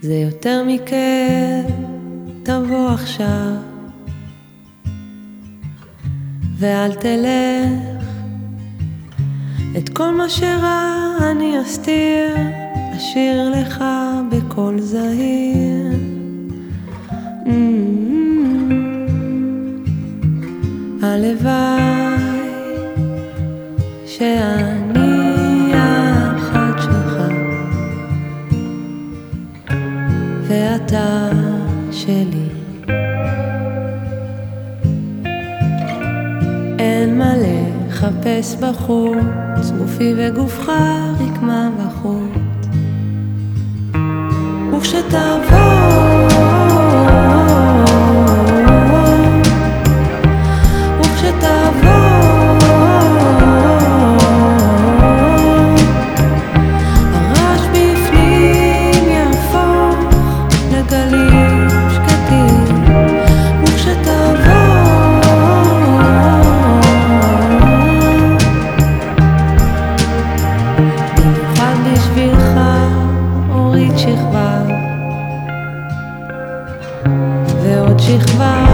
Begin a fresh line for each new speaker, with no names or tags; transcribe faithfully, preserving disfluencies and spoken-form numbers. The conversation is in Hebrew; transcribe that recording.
זה יותר מכיף, תבוא עכשיו ואל תלך, את כל מה שרע אני אסתיר, אשאיר לך בקול זהיר. הלוואי שאני האחת שלך ואתה שלי. אין מה לחפש בחוץ, גופי וגופך רקמה בחוץ. וכשתבוא שכבה ועוד שכבה